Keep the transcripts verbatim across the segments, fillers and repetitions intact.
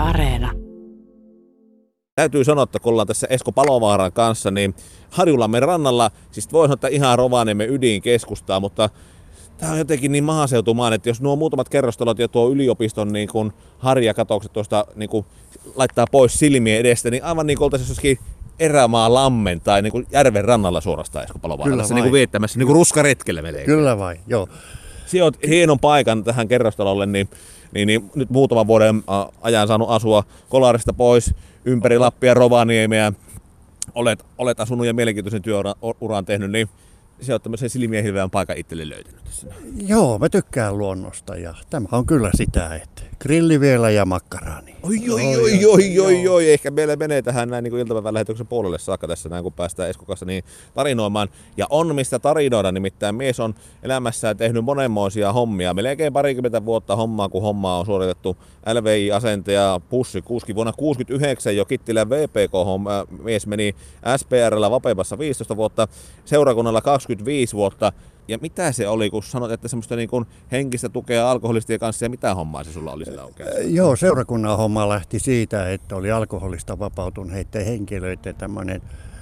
Areena. Täytyy sanoa, että kun ollaan tässä Esko Palovaaran kanssa, niin Harjulammen rannalla, siis voi sanoa, että ihan Rovaniemen ydinkeskustaa, mutta tämä on jotenkin niin maaseutumaan, että jos nuo muutamat kerrostalot ja tuo yliopiston niin kuin harjakatokset tuosta niin kuin laittaa pois silmien edestä, niin aivan niin kuin oltaisiin jossakin erämaa lammen tai niin kuin järven rannalla suorastaan Esko Palovaarassa niin kuin viettämässä niin kuin ruskaretkellä melkein. Kyllä vai, joo. Sijoit hienon paikan tähän kerrostalolle, niin, niin, niin nyt muutaman vuoden ajan saanut asua Kolarista pois ympäri Lappia, Rovaniemeä. Olet, olet asunut ja mielenkiintoisen työuran tehnyt, niin se on tämmöisen silmien hilveän paikan itselle löytänyt tässä. Joo, mä tykkään luonnosta ja tämä on kyllä sitä, että grilli vielä ja makkaraani. Oi, oi, oi, oi, oi, oi, ehkä meillä menee tähän näin niin iltapäivän lähetyksen puolelle saakka tässä näin, kun päästään Eskon kanssa niin tarinoimaan. Ja on mistä tarinoida, nimittäin mies on elämässään tehnyt monenmoisia hommia. Melkein parikymmentä vuotta hommaa, kun hommaa on suoritettu L V I-asentaja Pussi kuusi. Vuonna tuhatyhdeksänsataayhdeksänkymmentäyhdeksän jo Kittilän V P K-mies meni S P R:llä Vapepassa viisitoista vuotta, seurakunnalla kaksikymmentäviisi vuotta. Ja mitä se oli, kun sanoit, että semmoista niin kuin henkistä tukea alkoholistien kanssa, ja mitä hommaa se sulla oli sillä oikein? Joo, seurakunnan homma lähti siitä, että oli alkoholista vapautuneiden henkilöiden tämmöinen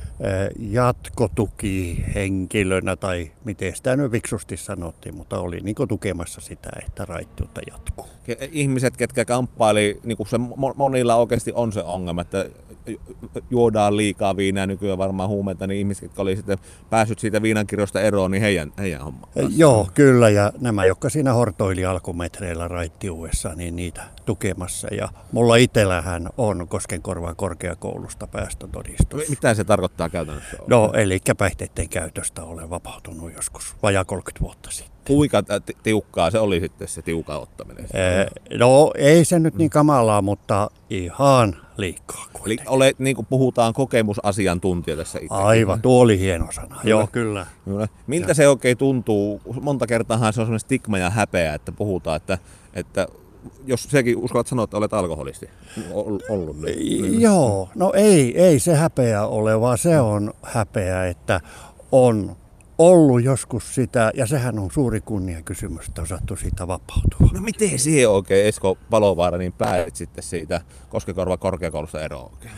jatkotuki henkilönä, tai miten sitä nyt viksusti sanottiin, mutta oli niin kuin tukemassa sitä, että raittiutta jatkuu. Ihmiset, ketkä kamppaili, niin kuin se monilla oikeasti on se ongelma, että juodaan liikaa viinaa, nykyään varmaan huumeita, niin ihmiset, jotka oli sitten päässyt siitä viinankirjosta eroon, niin heidän, heidän homma. Joo, kyllä, ja nämä, jotka siinä hortoili alkumetreillä raittiudessa, niin niitä tukemassa. Ja mulla itsellähän on Koskenkorvan korkeakoulusta päästötodistus. Mitä se tarkoittaa käytännössä? No, eli päihteiden käytöstä olen vapautunut joskus vajaa kolmekymmentä vuotta sitten. Kuinka tiukkaa se oli sitten se tiukan ottaminen? Ee, no, ei se nyt niin kamalaa, mutta ihan liikaa. Eli olet, niin kuin puhutaan, kokemusasiantuntija tässä itse. Aivan, tuo oli hieno sana. Kyllä. Joo, kyllä. kyllä. Miltä ja. se oikein tuntuu? Monta kertaa se on sellainen stigma ja häpeä, että puhutaan, että, että jos sekin uskallat sanoa, että olet alkoholisti ollut. Niin. Joo, no ei, ei se häpeä ole, vaan se on häpeä, että on ollut joskus sitä, ja sehän on suuri kunniakysymys, että on sattu siitä vapautua. No miten siihen oikein, Esko Palovaara, niin pääsit sitten siitä Koskenkorvan korkeakoulusta eroon oikein?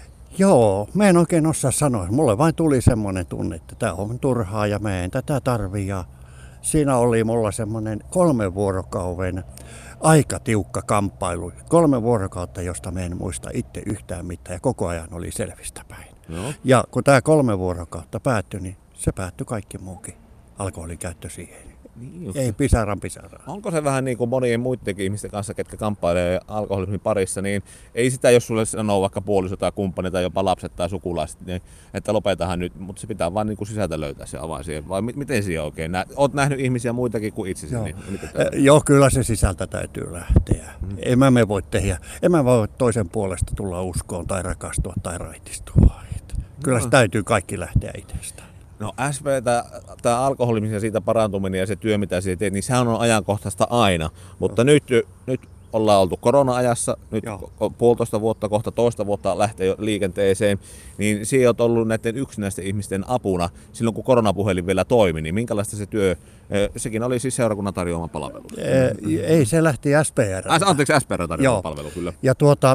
Joo, mä en oikein osaa sanoa. Mulle vain tuli semmoinen tunne, että tämä on turhaa ja mä en tätä tarvii. Ja siinä oli mulla semmoinen kolmen vuorokauden aika tiukka kamppailu. Kolme vuorokautta, josta mä en muista itse yhtään mitään, ja koko ajan oli selvistä päin. No. Ja kun tämä kolme vuorokautta päättyi, niin se päättyi kaikki muukin alkoholin käyttö siihen. Niin, ei pisaran pisaran. Onko se vähän niin kuin monien muidenkin ihmisten kanssa, ketkä kamppailee alkoholismin parissa, niin ei sitä, jos sulle sanoo vaikka puoliso tai kumppani tai jopa lapset tai sukulaiset, niin että lopetahan nyt, mutta se pitää vaan niin kuin sisältä löytää se avain siihen. Vai miten siihen oikein? Olet nähnyt ihmisiä muitakin kuin itsesi? Joo. Niin, eh, joo, kyllä se sisältä täytyy lähteä. Mm. En mä me voi tehdä. En mä voi toisen puolesta tulla uskoon tai rakastua tai raitistua. Kyllä no. se täytyy kaikki lähteä itsestään. No S V, tämä alkoholismi ja siitä parantuminen ja se työ, mitä siitä teet, niin sehän on ajankohtaista aina. Mutta nyt, nyt ollaan oltu korona-ajassa, nyt Joo. puolitoista vuotta, kohta toista vuotta lähtee jo liikenteeseen, niin siinä olet ollut näiden yksinäisten ihmisten apuna silloin, kun koronapuhelin vielä toimi, niin minkälaista se työ, sekin oli siis seurakunnan tarjoama palvelu? Ei, se lähti S P R. Anteeksi, S P R tarjoama palvelu, kyllä. Ja tuota,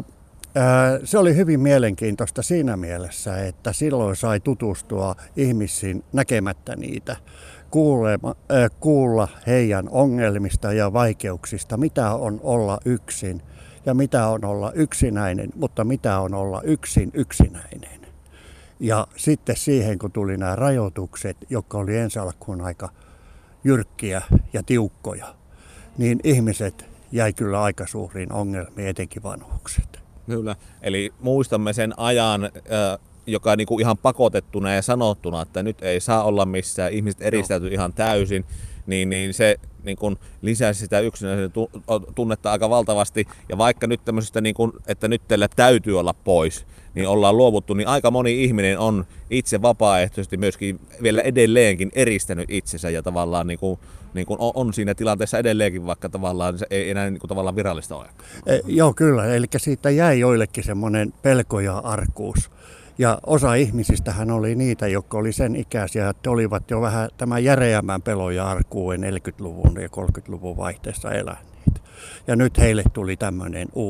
se oli hyvin mielenkiintoista siinä mielessä, että silloin sai tutustua ihmisiin näkemättä niitä, kuulema, kuulla heidän ongelmista ja vaikeuksista, mitä on olla yksin ja mitä on olla yksinäinen, mutta mitä on olla yksin yksinäinen. Ja sitten siihen, kun tuli nämä rajoitukset, jotka oli ensi alkuun aika jyrkkiä ja tiukkoja, niin ihmiset jäi kyllä aika suuriin ongelmiin, etenkin vanhukset. Kyllä, eli muistamme sen ajan, joka niinku ihan pakotettuna ja sanottuna, että nyt ei saa olla missään, ihmiset eristäytyy ihan täysin, niin, niin se niin kun lisäsi sitä yksinäisyyden tunnetta aika valtavasti. Ja vaikka nyt tämmöisestä, niin kun, että nyt teillä täytyy olla pois, niin ollaan luovuttu, niin aika moni ihminen on itse vapaaehtoisesti myöskin vielä edelleenkin eristänyt itsensä ja tavallaan niin kun, niin kun on siinä tilanteessa edelleenkin, vaikka tavallaan se ei enää niin kun tavallaan virallista ole. E, joo, kyllä. Eli siitä jäi joillekin semmoinen pelko ja arkuus. Ja osa ihmisistähän oli niitä, jotka oli sen ikäisiä, että olivat jo vähän tämän järeämmän pelon ja arkuun neljäkymmentäluvun ja kolmekymmentäluvun vaihteessa eläneet. Ja nyt heille tuli tämmöinen uusi.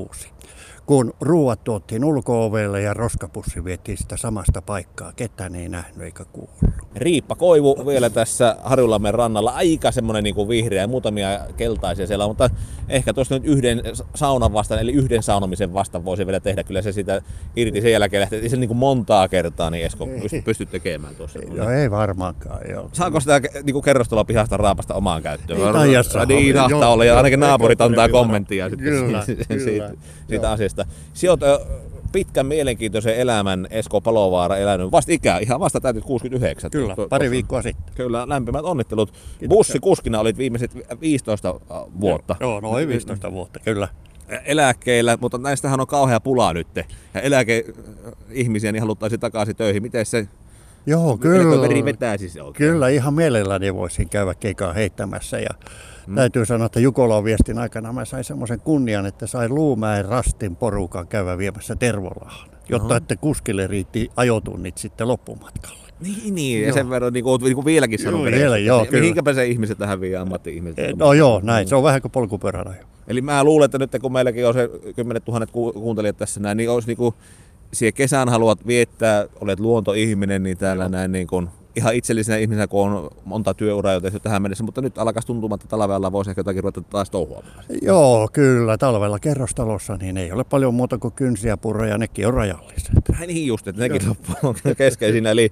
kun ruuat tuotiin ulko-ovelle ja roskapussi vietiin sitä samasta paikkaa. Ketään ei nähnyt eikä kuullut. Riippakoivu vielä tässä Harjulammen rannalla, aika semmoinen niin kuin vihreä ja muutamia keltaisia siellä, mutta ehkä tuosta nyt yhden saunan vastaan, eli yhden saunomisen vastaan voisi vielä tehdä, kyllä se sitä irti sen jälkeen lähtee, se niin kuin montaa kertaa, niin Esko pystyt tekemään tuossa. Joo, ei varmaankaan, joo. Saako sitä niin kuin kerrostaloa pihasta raapasta omaan käyttöön? Ei taida saada. Niin tahtaa olla, ja ainakin naapurit antaa kommenttia kyllä, sitten kyllä, siitä, siitä joo. asiasta. Sijoit pitkän mielenkiintoisen elämän, Esko Palovaara, elänyt vasta ikää, ihan vasta täytyt kuusikymmentäyhdeksän. Kyllä, Tuo, pari tuossa, viikkoa sitten. Kyllä, lämpimät onnittelut. Kiitos. Bussikuskina olit viimeiset viisitoista vuotta. Joo, noin viisitoista vuotta, kyllä. Eläkkeellä, mutta näistähän on kauhea pulaa nyt. Ja eläkeihmisiä niin haluttaisiin takaisin töihin. Miten se Joo, kyllä. veri vetäisi se oikein? Kyllä, ihan mielelläni voisin käydä keikaa heittämässä. Ja hmm. täytyy sanoa, että Jukolan viestin aikana mä sain semmoisen kunnian, että sain Luumäen Rastin porukan käydä viemässä Tervolahan, jotta Oho. että kuskille riitti ajotunnit sitten loppumatkalle. Niin, niin. Ja sen verran niin kuin, niin kuin vieläkin Joo, sanon. vielä, joo, kyllä. Mihinkäpä se ihmiset tähän vie, ammatti-ihmiset? No joo, näin. Se on vähän kuin polkupyörärajo. Eli mä luulen, että nyt kun meilläkin on se kymmenet tuhannet ku- kuuntelijat tässä näin, niin olisi niinku, siihen kesän haluat viettää, olet luontoihminen, niin täällä näin niin kuin, ihan itsellisenä ihmisenä, kun on monta työuraa jo tehty tähän mennessä, mutta nyt alkaisi tuntumaan, että talvella voisi ehkä jotakin ruveta taas touhuamaan. Joo, kyllä. Talvella kerrostalossa niin ei ole paljon muuta kuin kynsiä purroja, nekin on rajalliset. Ai niin just, että nekin on keskeisinä. Eli,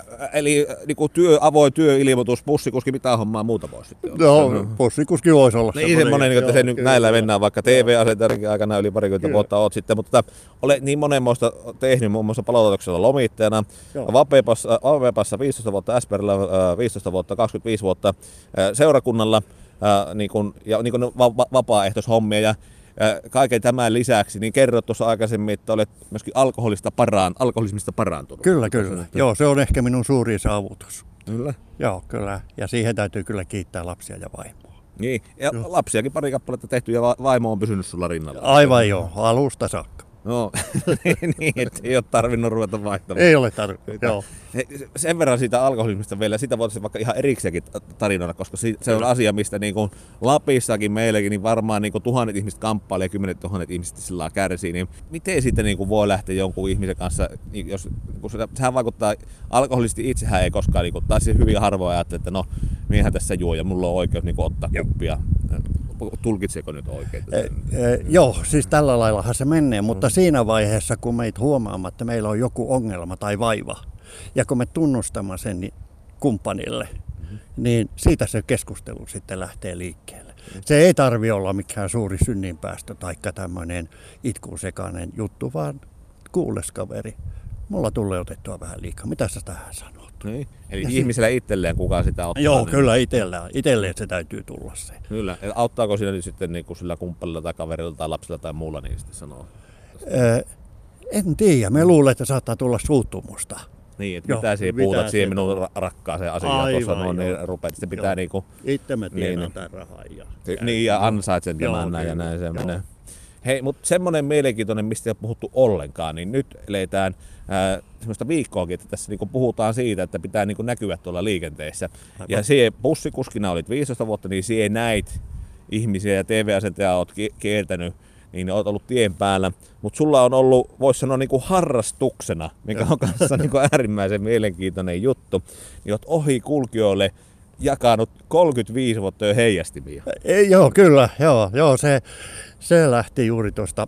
eli niin kuin työ, avoin työilmoitus, bussikuski, mitä hommaa muuta voisi sitten olla? Joo, bussikuski voisi olla niin semmoinen, että se nyt näillä mennään, vaikka T V-asentarinkin aikana yli parikymmentä vuotta olet sitten, mutta olet niin monenmoista tehnyt, muun muassa palotuksella lomittajana, Vapepassa, Vapepassa viisitoista vuotta, Äspärillä viisitoista vuotta, kaksikymmentäviisi vuotta seurakunnalla niin kuin, ja niin kuin va- vapaaehtoishommia ja kaiken tämän lisäksi, niin kerrot tuossa aikaisemmin, että olet myöskin alkoholista paraan, alkoholismista parantunut. Kyllä, kyllä. Joo, se on ehkä minun suurin saavutus. Kyllä. Joo, kyllä. Ja siihen täytyy kyllä kiittää lapsia ja vaimoa. Niin, ja joo. Lapsiakin pari kappaletta tehty ja vaimo on pysynyt sulla rinnalla. Aivan joo, alusta saakka. No, niin, että ei ole tarvinnut ruveta vaihtamaan. Ei ole tarvinnut, joo. Sen verran siitä alkoholismista vielä, sitä voitaisiin vaikka ihan erikseenkin tarinoida, koska se on asia, mistä niin kuin Lapissakin meilläkin niin varmaan niin kuin tuhannet ihmiset kamppailee ja kymmenet tuhannet ihmiset sillä kärsii. Niin miten sitten niin kuin voi lähteä jonkun ihmisen kanssa, jos, kun sehän vaikuttaa, alkoholisti itsehän ei koskaan, niin kuin, tai siis hyvin harvoin ajattelee, että no, miehän tässä juo ja mulla on oikeus niin kuin, ottaa kuppia. Tulkitseeko nyt oikein? E, e, joo, siis tällä laillahan se menee, mutta mm. siinä vaiheessa, kun meitä huomaamme, että meillä on joku ongelma tai vaiva, ja kun me tunnustamme sen niin kumppanille, mm-hmm. niin siitä se keskustelu sitten lähtee liikkeelle. Mm. Se ei tarvitse olla mikään suuri synninpäästö tai tämmöinen itkusekainen juttu, vaan kuules kaveri, mulla tulee otettua vähän liikaa. Mitä sä tähän sanot? Niin. Eli ja ihmisellä si- itselleen kukaan sitä ottaa? Joo, niin. kyllä itsellään. Itselleen se täytyy tulla se. Kyllä. Auttaako siinä nyt sitten niin kuin sillä kumppanilla tai kaverilla tai lapsilla tai muulla niin sitten sanoo? Öö, en tiedä. Me luulen, että saattaa tulla suuttumusta. Niin, että joo, mitä siihen puhutat siihen minun on rakkaaseen asiaan tuossa noin, niin rupeat sitten pitää niinku... Itse mä tiedän niin, tämän rahan ja... Niin, ja ansaitsen tämän näin ja näin se menee. Hei, mutta semmoinen mielenkiintoinen, mistä ei ole puhuttu ollenkaan, niin nyt eletään äh, semmoista viikkoakin, että tässä niinku puhutaan siitä, että pitää niinku näkyä tuolla liikenteessä. Aivan. Ja siihen bussikuskina olit viisitoista vuotta, niin siihen näit ihmisiä ja T V-asentajaa olet kiertänyt, niin olet ollut tien päällä. Mutta sulla on ollut, voisi sanoa niinku harrastuksena, mikä on kanssa niinku äärimmäisen mielenkiintoinen juttu, niin olet ohikulkijoille jakanut kolmekymmentäviisi vuotta jo heijastimia. Ei, joo, kyllä. Joo, joo, se, se lähti juuri tuosta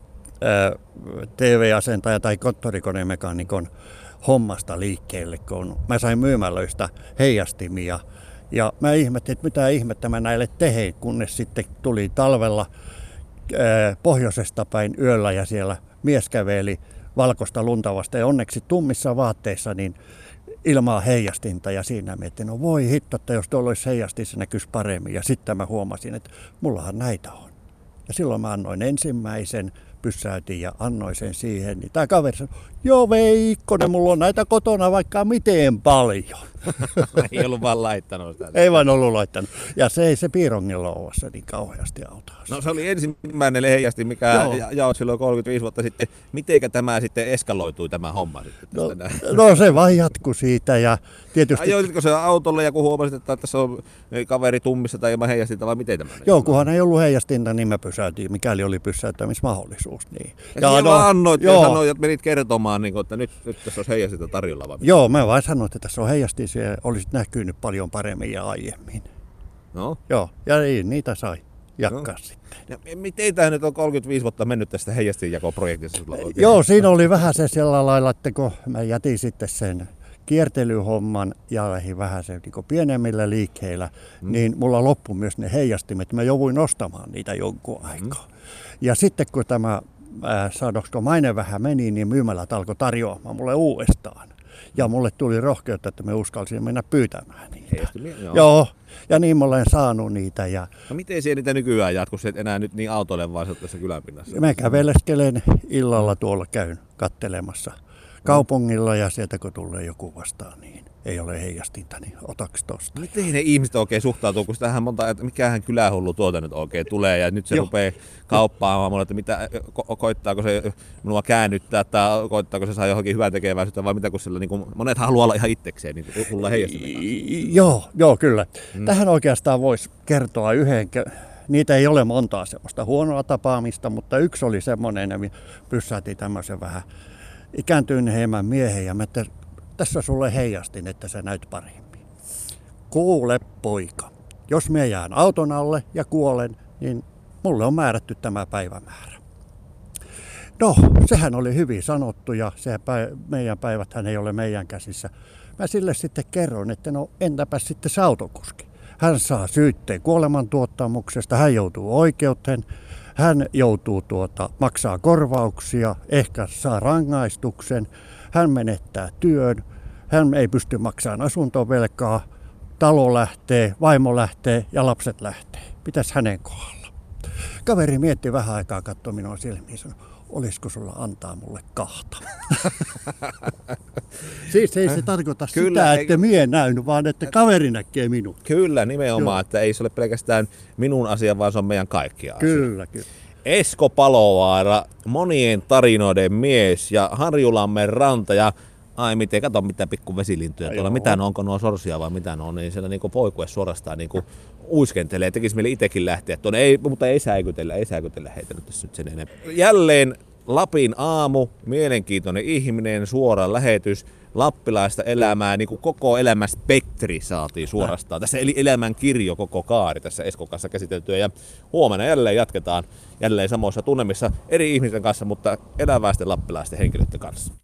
T V-asentaja tai konttorikonemekaanikon hommasta liikkeelle, kun mä sain myymälöistä heijastimia. Ja mä ihmettelin, että mitä ihmettä mä näille tein, kunnes sitten tuli talvella ää, pohjoisesta päin yöllä ja siellä mies käveli valkoista lunta vasta ja onneksi tummissa vaatteissa niin ilmaa heijastinta ja siinä mietin, no voi hitto, että jos tuolla olisi heijastin, se näkyisi paremmin. Ja sitten mä huomasin, että mullahan näitä on. Ja silloin mä annoin ensimmäisen, pysäytin ja annoin sen siihen. Niin tämä kaveri sanoi, joo Veikkonen, mulla on näitä kotona vaikka miten paljon. Ei ollut vaan laittanut sitä. Ei vaan ollut laittanut. Ja se ei se piirongilla ole niin kauheasti auta. No se oli ensimmäinen heijasti, mikä ja, jaot silloin kolmekymmentäviisi vuotta sitten. Mitenkä tämä sitten eskaloitui tämä homma sitten tästä no, no se vaan jatkui siitä ja tietysti... Ajoitko se autolle ja kun huomasit, että tässä on kaveri tummissa tai ilman heijastinta vai miten tämä? Joo, kunhan ei ollut heijastinta, niin mä pysäytin, mikäli oli pysäyttämismahdollisuus. just niin. Ja, ja no, annoit joo. ja sanoit, että menit kertomaan, niin kuin, että nyt, nyt tässä olisi heijastinta tarjolla. Vai? Joo, mä vaan sanoin, että tässä on heijastin, se olisi näkynyt paljon paremmin ja aiemmin. No. Joo, ja niin, niitä sai jakaa No. sitten. Ja miten tämä nyt on kolmekymmentäviisi vuotta mennyt tästä heijastinjakoprojektista sulla oikein? Joo, siinä oli vähän se sillä lailla, että kun mä jätin sitten sen kiertelyhomman ja lähdin vähän se niin pienemmillä liikkeillä, mm. niin mulla loppui myös ne heijastimet. Mä jouduin nostamaan niitä jonkun aikaa. Mm. Ja sitten kun tämä äh, saadoksko maine vähän meni, niin myymälät alkoi tarjoamaan mulle uudestaan. Ja mulle tuli rohkeutta, että me uskalsin mennä pyytämään niitä. Heijastimia, joo. Joo, ja niin mä olen saanut niitä. Ja no miten siellä niitä nykyään jatkuu, et enää nyt niin autoille vaan tässä kylänpinnassa? mä käveleskelen illalla tuolla, käyn kattelemassa kaupungilla ja sieltä kun tulee joku vastaan, niin ei ole heijastinta, niin otaks tosta. Miten ne ihmiset oikein suhtautuu, kun sitähän monta, että mikähän kylähullu tuota nyt oikein tulee ja nyt se Joo. rupeaa kauppaamaan mulle, että mitä, ko- koittaako se minua käännyttää tai koittaako se saa johonkin hyvää tekeväisyyttä vai mitä, kun sillä niin kuin, monet haluaa olla ihan itsekseen, niin hulla heijastimia. Joo, joo, kyllä. Mm. Tähän oikeastaan voisi kertoa yhden, niitä ei ole montaa semmoista huonoa tapaamista, mutta yksi oli semmoinen, että pyssähti tämmöisen vähän ikääntyneemmän miehen ja mä että tässä sulle heijastin, että sä näyt paremmin. Kuule poika, jos mä jään auton alle ja kuolen, niin mulle on määrätty tämä päivämäärä. No, sehän oli hyvin sanottu ja se päiv- meidän päiväthän ei ole meidän käsissä. Mä sille sitten kerron, että no entäpä sitten se autokuski. Hän saa syytteen kuolemantuottamuksesta, hän joutuu oikeuteen, hän joutuu tuota, maksaa korvauksia, ehkä saa rangaistuksen, hän menettää työn, hän ei pysty maksamaan asuntovelkaa, talo lähtee, vaimo lähtee ja lapset lähtee. Mitäs hänen kohdalla? Kaveri mietti vähän aikaa, katsoi minua silmiin ja sanoi, olisiko sulla antaa mulle kahta? Siis ei se tarkoita Kyllä, sitä, ei- että mie näyn, vaan että kaveri näkee minut. Kyllä, nimenomaan, Joo. että ei se ole pelkästään minun asia, vaan se on meidän kaikkia asia. Kyllä, kyllä. Esko Palovaara, monien tarinoiden mies ja Harjulammen ranta ja ai miten, kato mitä pikku vesilintuja Ai tuolla, joo. mitä ne on, onko nuo sorsia vai mitä ne on, niin siellä niinku poikue suorastaan niinku uiskentelee, tekisi meille itsekin lähteä tuonne, ei, mutta ei säikytellä, ei säikytellä heitä nyt tässä nyt sen enempää. Jälleen Lapin aamu, mielenkiintoinen ihminen, suora lähetys, lappilaista elämää, niin kuin koko elämän spektri saatiin suorastaan. Tässä eli elämän kirjo koko kaari tässä Eskon kanssa käsiteltyä ja huomenna jälleen jatketaan jälleen samoissa tunnelmissa eri ihmisten kanssa, mutta eläväisten lappilaisten henkilöiden kanssa.